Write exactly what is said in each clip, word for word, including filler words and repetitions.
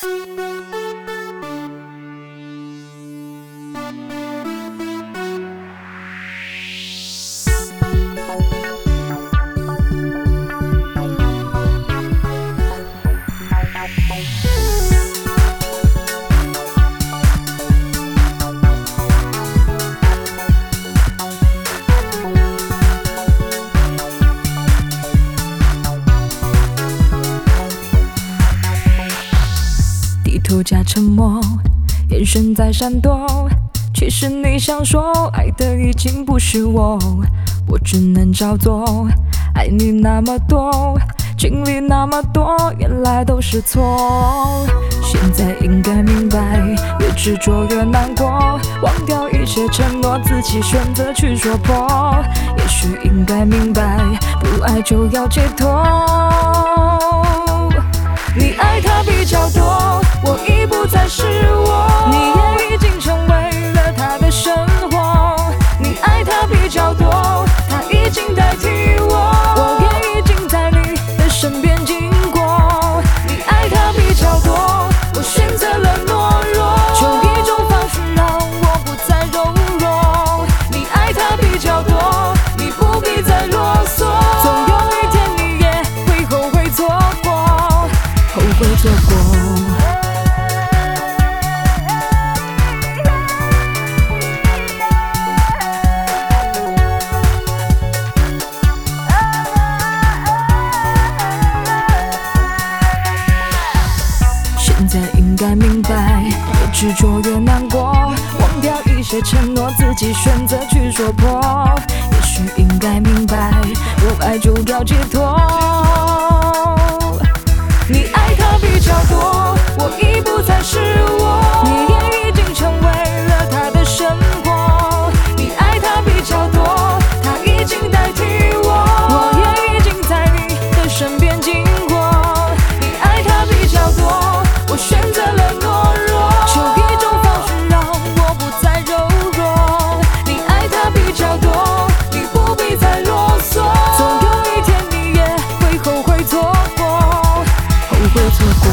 低头加沉默，眼神在闪躲。其实你想说，爱的已经不是我，我只能照做。爱你那么多，经历那么多，原来都是错。现在应该明白，越执着越难过。忘掉一切承诺，自己选择去说破。也许应该明白，不爱就要解脱。你爱他比较多，我已不再是我，你也已经成为了他的生活。你爱他比较多，他已经代替我，我也已经在你的身边经过。你爱他比较多，我选择了懦弱，就一种方式让我不再柔弱。你爱他比较多，你不必再啰嗦，总有一天你也会后悔错过，后悔错过。现在应该明白，越执着越难过。忘掉一些承诺，自己选择去说破。也许应该明白，不爱就要解脱。你爱他比较多，我已不再是我，你也已经成为了他的生活。你爱他比较多，他已经代替我，我也已经在你的身边经过。你爱他比较多，我选择了懦弱，就一种方式让我不再柔弱。你爱他比较多，你不必再啰嗦，总有一天你也会后悔错过，后悔错过。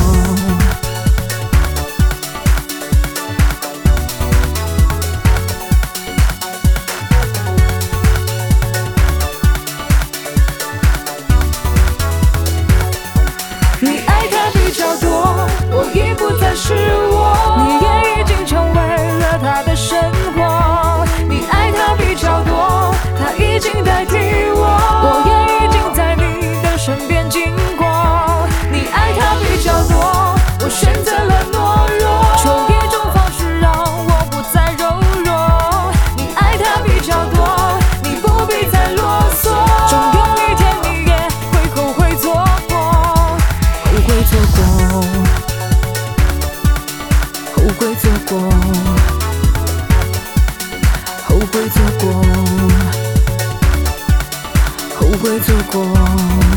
你爱他比较多，我已不再是我，你也已经成为了他的生活。你爱他比较多，他已经代替我，我也已经在你的身边经过。你爱他比较多，我选择了懦弱，就一种方式让我不再柔弱。你爱他比较多，你不必再啰嗦，总有一天你也会后悔错过，后悔错过，后悔错过，后悔错过，后悔错过。